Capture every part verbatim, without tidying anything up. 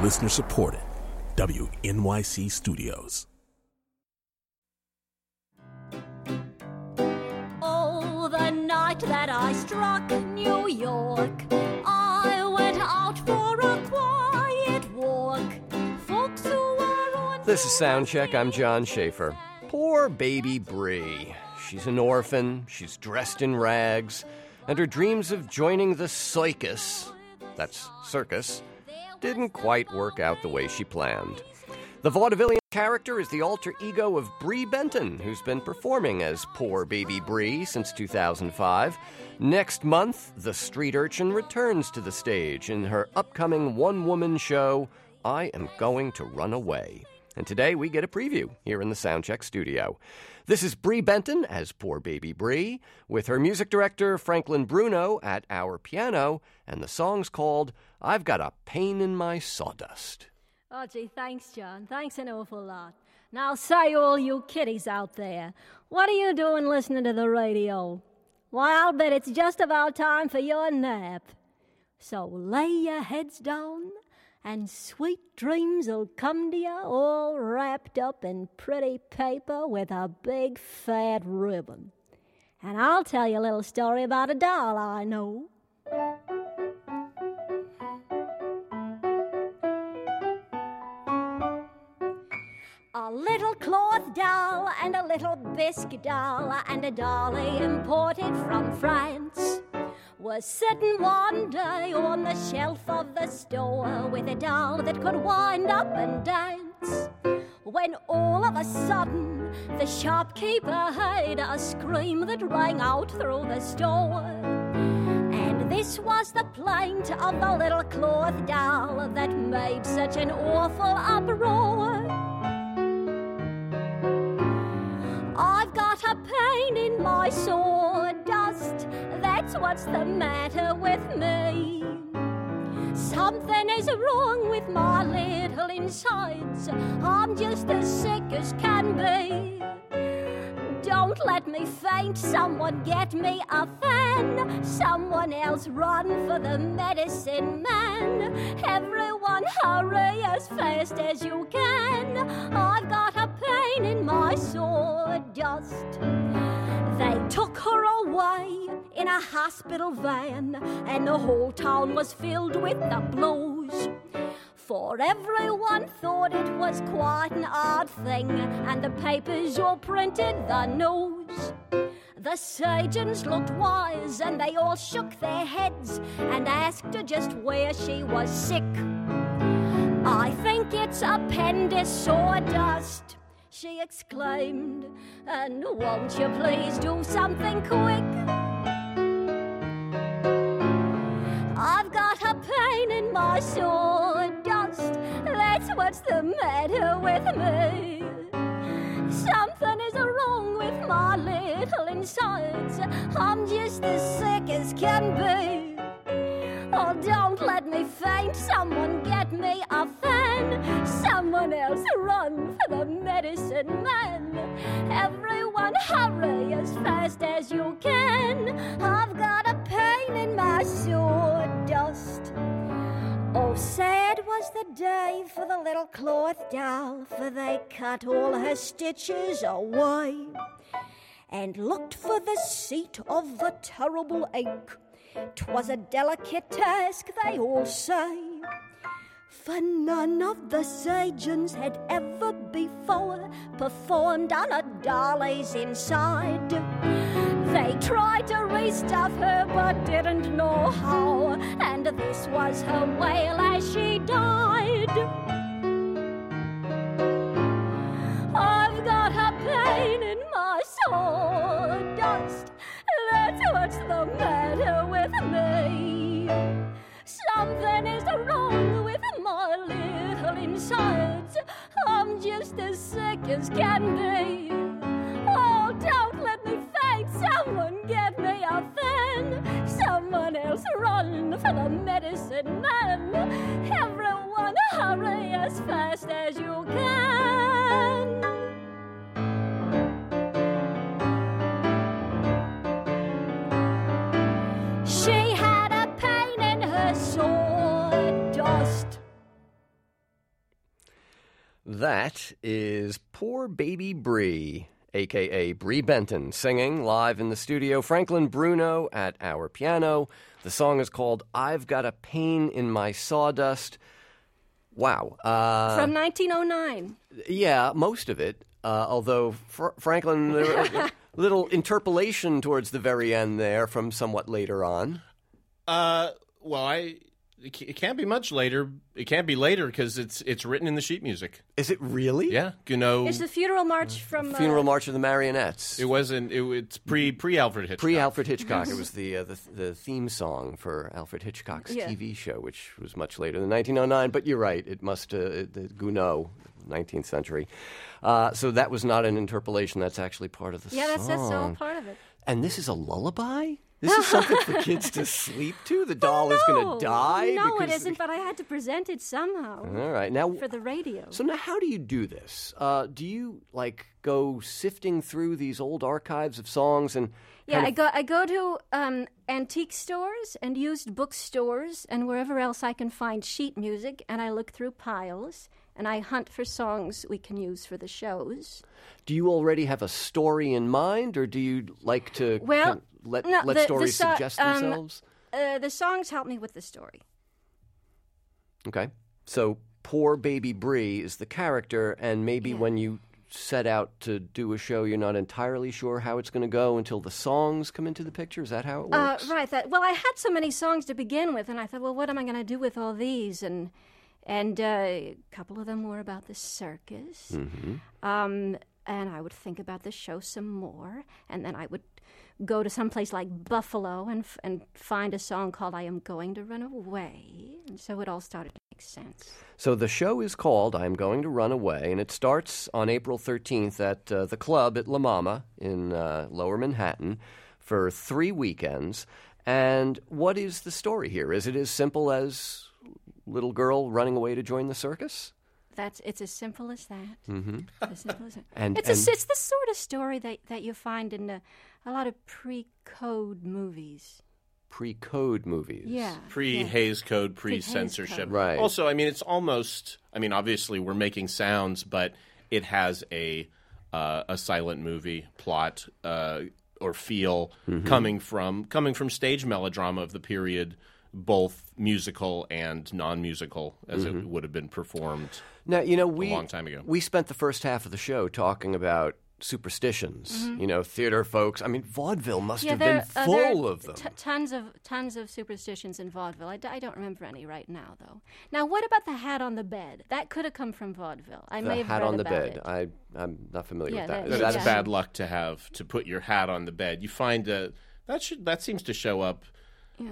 Listener supported. W N Y C Studios. Oh, the night that I struck New York, I went out for a quiet walk. Folks who were on This is Soundcheck. I'm John Schaefer. Poor baby Bree. She's an orphan, she's dressed in rags, and her dreams of joining the circus, that's circus, didn't quite work out the way she planned. The vaudevillian character is the alter ego of Bree Benton, who's been performing as poor baby Bree since two thousand five. Next month, the street urchin returns to the stage in her upcoming one-woman show, I Am Going to Run Away. And today we get a preview here in the Soundcheck studio. This is Bree Benton as poor baby Bree, with her music director Franklin Bruno at our piano, and the song's called I've Got a Pain in My Sawdust. Oh, gee, thanks, John. Thanks an awful lot. Now, say, all you kiddies out there, what are you doing listening to the radio? Why, I'll bet it's just about time for your nap. So lay your heads down, and sweet dreams will come to you all wrapped up in pretty paper with a big fat ribbon. And I'll tell you a little story about a doll I know. A little cloth doll and a little biscuit doll and a dolly imported from France was sitting one day on the shelf of the store with a doll that could wind up and dance, when all of a sudden the shopkeeper heard a scream that rang out through the store. And this was the plaint of the little cloth doll that made such an awful uproar. I've got a pain in my sawdust, that's what's the matter with me. Something is wrong with my little insides, I'm just as sick as can be. Don't let me faint, someone get me a fan, someone else run for the medicine man. Everyone hurry as fast as you can, I've got a pain in my sawdust. They took her away in a hospital van, and the whole town was filled with the blues. For everyone thought it was quite an odd thing, and the papers all printed the news. The surgeons looked wise, and they all shook their heads and asked her just where she was sick. I think it's appendix sawdust, she exclaimed, and won't you please do something quick? I've got a pain in my sawdust, that's what's the matter with me. Something is wrong with my little insides, I'm just as sick as can be. Oh, don't let me faint, someone get me a fan, someone else run for the medicine man. Everyone hurry as fast as you can, I've got a pain in my sawdust. Oh, sad was the day for the little cloth doll, for they cut all her stitches away and looked for the seat of the terrible ache. 'Twas a delicate task, they all say, for none of the surgeons had ever before performed on a dolly's inside. They tried to restuff her but didn't know how, and this was her wail as she died. I've got a pain in my sawdust, that's what's the matter with me. Something is wrong with my little insides, I'm just as sick as can be. Oh, don't let me faint, someone get me a fan, someone else run for the medicine man. Everyone hurry as fast as you can. She had a pain in her sawdust. That is Poor Baby Bree, a k a. Bree Benton, singing live in the studio. Franklin Bruno at our piano. The song is called I've Got a Pain in My Sawdust. Wow. Uh, From nineteen oh nine. Yeah, most of it. Uh, although, Fr- Franklin, there was a little interpolation towards the very end there from somewhat later on. Uh, well, I it can't be much later. It can't be later because it's it's written in the sheet music. Is it really? Yeah, Gounod. It's the funeral march from... Uh, Funeral March of the Marionettes. It wasn't. It, it's pre pre Alfred Hitchcock. Pre Alfred Hitchcock. It was the, uh, the the theme song for Alfred Hitchcock's Yeah. T V show, which was much later than nineteen oh nine. But you're right. It must uh, the Gounod, nineteenth century. Uh, so that was not an interpolation. That's actually part of the Yeah, that's, that's all song. part of it. And this is a lullaby? This is something for kids to sleep to? The doll is going No. to die? No, it because- isn't, but I had to present it somehow All right. Now, for the radio. so now how do you do this? Uh, do you, like, go sifting through these old archives of songs and... Yeah, kind I of- go I go to um, antique stores and used bookstores and wherever else I can find sheet music, and I look through piles and I hunt for songs we can use for the shows. Do you already have a story in mind, or do you like to Well, kind of let, no, let the- the stories so- suggest um, themselves? Uh, the songs help me with the story. Okay. So Poor Baby Bree is the character, and maybe Yeah. when you set out to do a show, you're not entirely sure how it's going to go until the songs come into the picture? Is that how it Uh, works? right. That well, I had so many songs to begin with, and I thought, well, what am I going to do with all these? And and uh, a couple of them were about the circus. Mm-hmm. Um, and I would think about the show some more, and then I would go to some place like Buffalo and f- and find a song called "I Am Going to Run Away," and so it all started to make sense. So the show is called I'm Going to Run Away, and it starts on April thirteenth at uh, the club at La Mama in uh, Lower Manhattan for three weekends. And what is the story here? Is it as simple as little girl running away to join the circus? That's it's as simple as that. Mm-hmm. As simple as that. And- it's and- a, it's the sort of story that, that you find in a, a lot of pre-code movies. Pre-code movies. Yeah. Pre yeah. Hays Code, pre Pre-Hays censorship. Code. Right. Also, I mean, it's almost. I mean, obviously, we're making sounds, but it has a uh, a silent movie plot uh, or feel Mm-hmm. coming from coming from stage melodrama of the period, both musical and non-musical, as Mm-hmm. it would have been performed. Now, you know, we, long time ago. we spent the first half of the show talking about superstitions, you know, theater folks. I mean, vaudeville must Mm-hmm. Yeah, have there, been uh, there full are of them. T- tons of tons of superstitions in vaudeville. I, d- I don't remember any right now, though. Now, what about the hat on the bed? That could have come from vaudeville. I the may have hat read on the about bed. it. I, I'm not familiar Yeah, with that. that- Is That's that Yeah. bad luck to have to put your hat on the bed. You find that that should that seems to show up Yeah.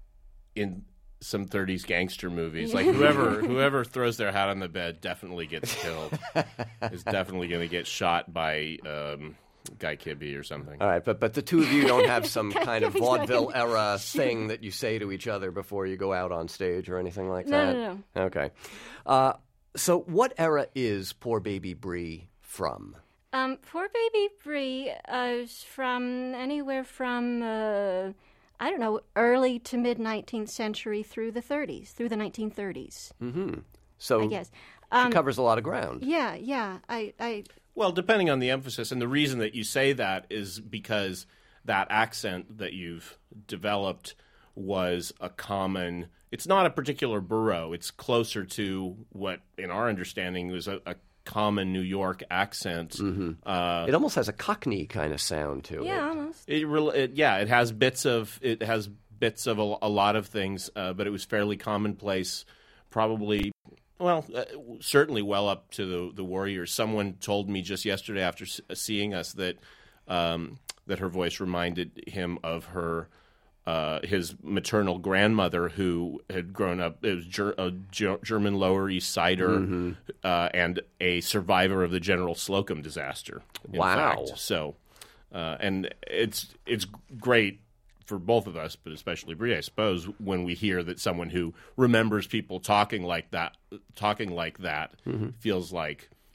in some thirties gangster movies. Like whoever whoever throws their hat on the bed definitely gets killed. Is definitely going to get shot by um, Guy Kibbe or something. All right, but but the two of you don't have some kind of He's not vaudeville gonna era thing that you say to each other before you go out on stage or anything like No, that? no, no. Okay. Uh, so what era is Poor Baby Bree from? Um, Poor Baby Bree uh, is from anywhere from, uh, I don't know, early to mid nineteenth century through the thirties, through the nineteen thirties, Mm-hmm. So I guess. she Um, covers a lot of ground. yeah, yeah. I, I, Well, depending on the emphasis, and the reason that you say that is because that accent that you've developed was a common. It's not a particular borough. It's closer to what, in our understanding, was a, a common New York accent. Mm-hmm. Uh, It almost has a Cockney kind of sound to it. yeah, almost. It, rel- it yeah, it has bits of it has bits of a, a lot of things, uh, but it was fairly commonplace. Probably, well, uh, certainly well up to the the Warriors. Someone told me just yesterday after s- seeing us that um, that her voice reminded him of her. Uh, his maternal grandmother, who had grown up, it was ger- a Ger- German Lower East Sider, Mm-hmm. uh, and a survivor of the General Slocum disaster. In Wow. fact. So, uh, and it's it's great for both of us, but especially Bree, I suppose, when we hear that someone who remembers people talking like that, talking like that, Mm-hmm. feels like it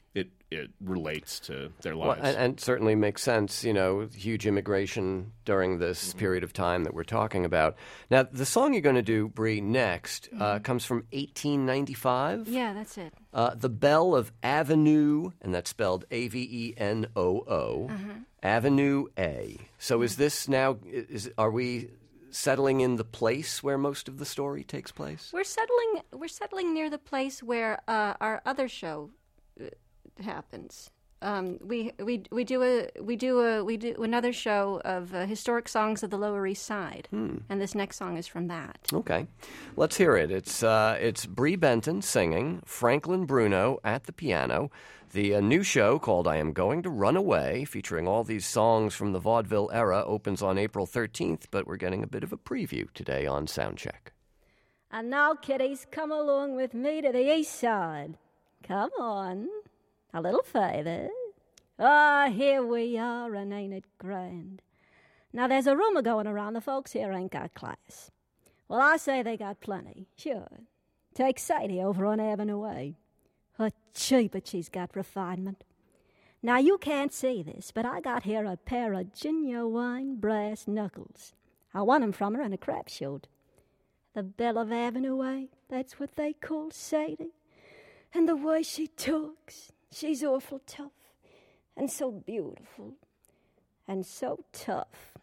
it relates to their Well, lives. and, and certainly makes sense, you know, huge immigration during this mm-hmm. period of time that we're talking about. Now, the song you're going to do, Bree, next mm-hmm. uh, comes from eighteen ninety-five. Yeah, that's it. Uh, the Belle of Avenue, and that's spelled A V E N O O, uh-huh. Avenue A. So mm-hmm. is this now, is are we settling in the place where most of the story takes place? We're settling, we're settling near the place where uh, our other show happens. Um, we we we do a we do a we do another show of uh, historic songs of the Lower East Side, hmm. and this next song is from that. Okay, let's hear it. It's uh, it's Bree Benton singing, Franklin Bruno at the piano. The uh, new show called "I Am Going to Run Away," featuring all these songs from the vaudeville era, opens on April thirteenth. But we're getting a bit of a preview today on Soundcheck. And now, kiddies, come along with me to the East Side. Come on. A little further. Ah, oh, here we are, and ain't it grand? Now, there's a rumor going around the folks here ain't got class. Well, I say they got plenty, sure. Take Sadie over on Avenue A. Oh, gee, but she's got refinement. Now, you can't see this, but I got here a pair of genuine brass knuckles. I won 'em from her in a crap shoot. The Belle of Avenue A, that's what they call Sadie. And the way she talks... She's awful tough, and so beautiful, and so tough.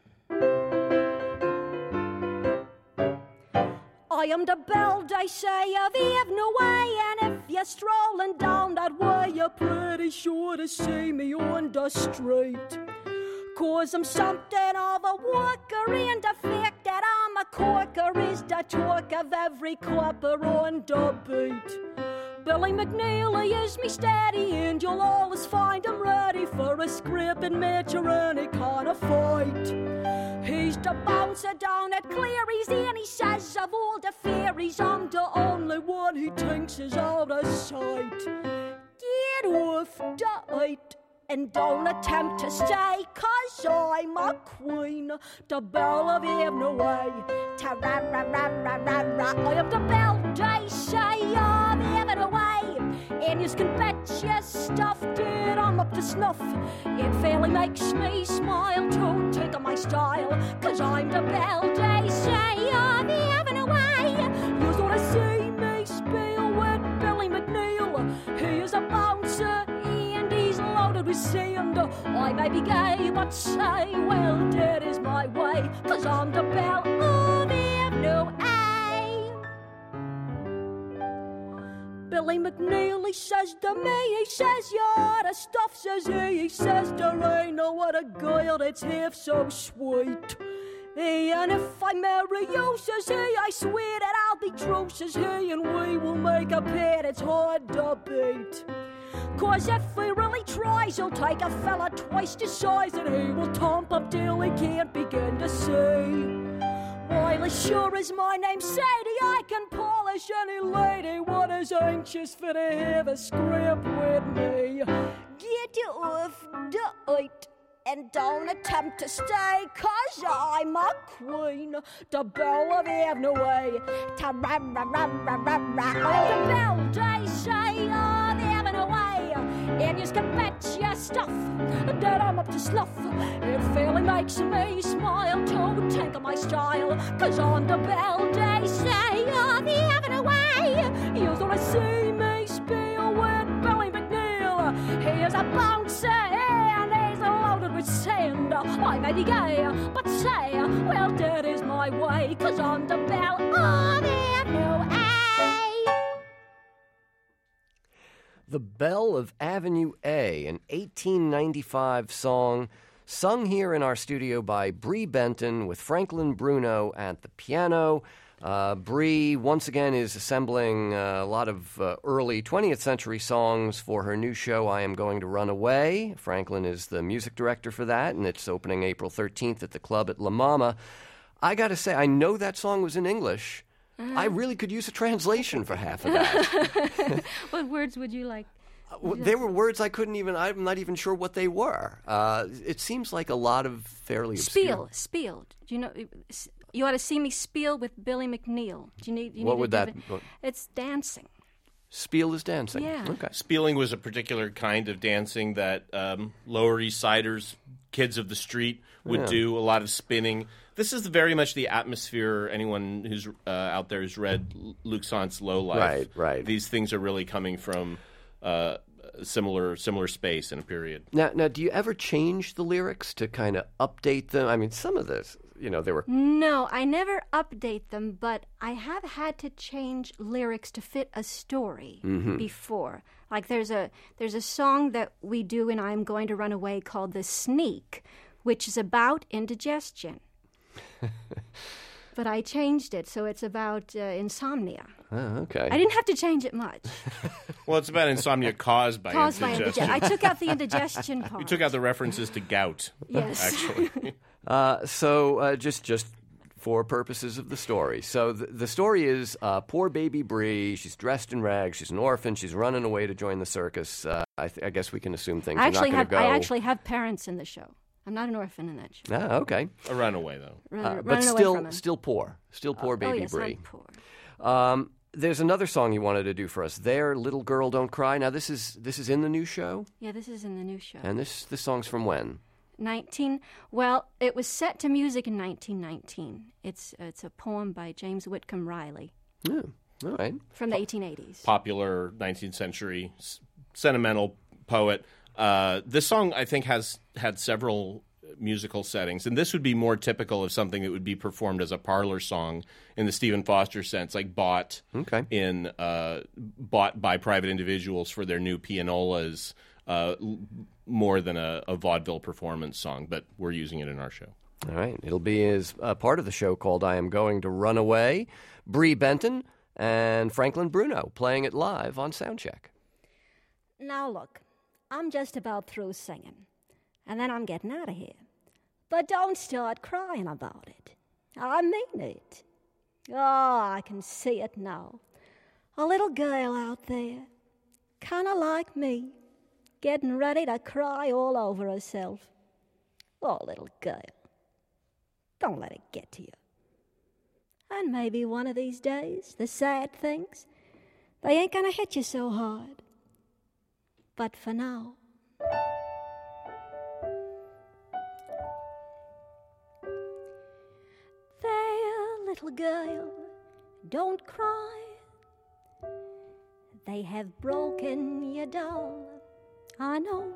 I am the Belle, they say, of the Avenue Way, and if you're strolling down that way, you're pretty sure to see me on the street. 'Cause I'm something of a worker, and the fact that I'm a corker is the talk of every corper on the beat. Billy McNeil, he is me steady, and you'll always find him ready for a scraping match or any kind of fight. He's the bouncer down at Cleary's, and he says of all the fairies, I'm the only one he thinks is out of sight. Get off the height and don't attempt to stay, 'cause I'm a queen, the Belle of Avenue A. Ta-ra-ra-ra-ra-ra-ra, I am the Belle, they say, of Avenue A. And you can bet your stuff that I'm up to snuff. It fairly makes me smile to take on my style, 'cause I'm the Belle, they say, of Avenue A. You sort of see me spiel with Billy McNeil. He is a bouncer and he's loaded with sand. I may be gay, but say, well, that is my way, 'cause I'm the Belle of Avenue A. Billy McNeil, he says to me, he says, you're the stuff, says he. He says, there ain't no other girl that's half so sweet. And if I marry you, says he, I swear that I'll be true, says he, and we will make a pair that's hard to beat. 'Cause if he really tries, he'll take a fella twice the size, and he will thump up till he can't begin to see. While as sure as my name's Sadie, I can polish any lady what is anxious for to have a scrap with me. Get you off the height and don't attempt to stay, 'cause I'm a queen, the Belle of Avenue A. Ta-ra-ra-ra-ra-ra-ra, I'm the Belle, they say, of Avenue A. And you can bet your stuff that I'm up to snuff. It fairly makes me smile to take on my style, 'cause I'm the Belle, they say, of the Avenue A. You sort of see me spiel with Billy McNeil. He is a bouncer and he's loaded with sand. I may be gay, but say, well, that is my way, 'cause I'm the Belle of Avenue A. The Belle of Avenue A, an eighteen ninety-five song sung here in our studio by Bree Benton with Franklin Bruno at the piano. Uh, Bree, once again, is assembling uh, a lot of uh, early twentieth century songs for her new show, I Am Going to Run Away. Franklin is the music director for that, and it's opening April thirteenth at the club at La Mama. I got to say, I know that song was in English. Uh-huh. I really could use a translation for half of that. What words would you like? Uh, well, there were words I couldn't even, I'm not even sure what they were. Uh, it seems like a lot of fairly obscure. Spiel, spiel. Do you know, you ought to see me spiel with Billy McNeil. Do you need, do you what need would to that give it? It's dancing. Spiel is dancing. Yeah. Okay. Spieling was a particular kind of dancing that um, Lower East Siders, kids of the street, would Yeah. do, a lot of spinning. This is very much the atmosphere, anyone who's uh, out there who's read Luc Sant's Low Life. Right, right. These things are really coming from uh, similar similar space and a period. Now, now, do you ever change the lyrics to kind of update them? I mean, some of this, you know, they were... No, I never update them, but I have had to change lyrics to fit a story before. Like there's a there's a song that we do in I'm Going to Run Away called The Sneak, which is about indigestion. But I changed it, so it's about uh, insomnia. Oh, okay. I didn't have to change it much. Well, it's about insomnia caused by Caused by indigestion. indigestion. I took out the indigestion part. You took out the references to gout, Yes. actually. Uh, so uh, just just for purposes of the story. So the, the story is uh, poor baby Bree. She's dressed in rags. She's an orphan. She's running away to join the circus. Uh, I, th- I guess we can assume things I are actually not have going to go. I actually have parents in the show. I'm not an orphan in that show. Ah, okay. A runaway, though. Run, Uh, running but away still, from him. still poor. Still poor oh, baby yes, Bree. I'm poor. Um, there's another song you wanted to do for us. There, Little Girl, Don't Cry. Now this is this is in the new show, Yeah, this is in the new show. and this this song's from when? nineteen Well, it was set to music in nineteen nineteen. It's it's a poem by James Whitcomb Riley Yeah, all right. from the eighteen eighties. Popular nineteenth century s- sentimental poet. Uh, this song, I think, has had several musical settings, and this would be more typical of something that would be performed as a parlor song in the Stephen Foster sense, like bought Okay. in uh, bought by private individuals for their new pianolas, uh, l- more than a, a vaudeville performance song. But we're using it in our show. All right. It'll be as a part of the show called I Am Going to Run Away. Bree Benton and Franklin Bruno playing it live on Soundcheck. Now look, I'm just about through singing, and then I'm getting out of here. But don't start crying about it. I mean it. Oh, I can see it now. A little girl out there, kind of like me, getting ready to cry all over herself. Oh, little girl, don't let it get to you. And maybe one of these days, the sad things, they ain't gonna hit you so hard. But for now, there, little girl, don't cry. They have broken your doll, I know.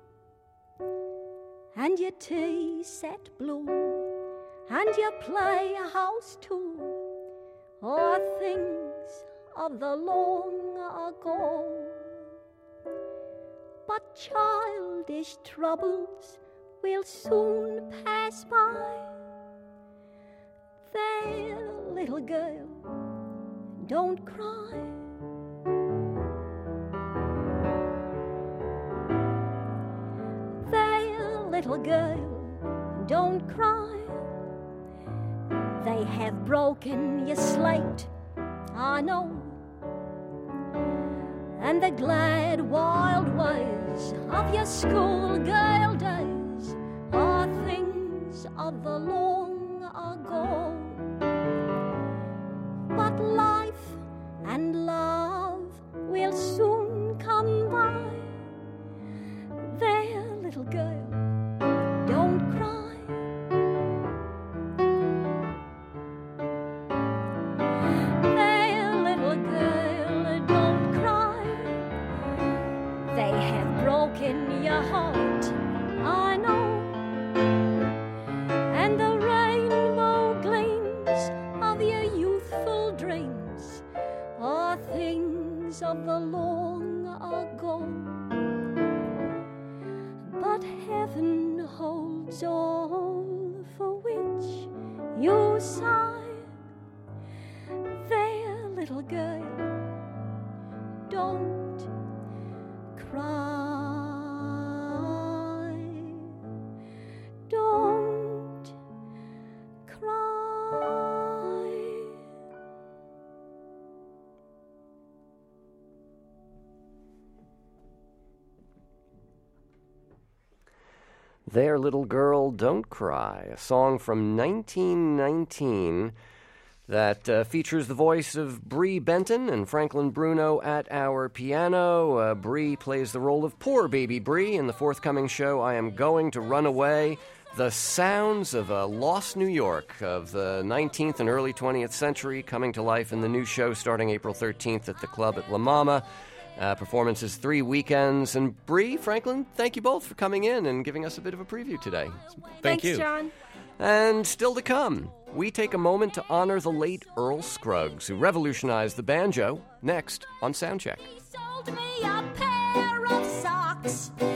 And your tea set blue, and your playhouse too, are things of the long ago. But childish troubles will soon pass by. There, little girl, don't cry. There, little girl, don't cry. They have broken your slate, I know. And the glad wild ways of your schoolgirl days are things of the long ago. But life and love will soon come by. There, little girl, don't cry. There, little girl, don't cry. They have broken your heart, I know. And the rainbow gleams of your youthful dreams are things of the long ago. But heaven holds all for which you sigh. There, little girl, don't cry. Don't cry. There, Little Girl, Don't Cry, a song from nineteen nineteen that uh, features the voice of Bree Benton and Franklin Bruno at our piano. Uh, Bree plays the role of poor baby Bree in the forthcoming show, I Am Going to Run Away. The sounds of a lost New York of the nineteenth and early twentieth century coming to life in the new show starting April thirteenth at the club at La Mama. Uh, performances three weekends. And Bree, Franklin, thank you both for coming in and giving us a bit of a preview today. Thank Thanks, you. John. And still to come, we take a moment to honor the late Earl Scruggs, who revolutionized the banjo, next on Soundcheck. He sold me a pair of socks.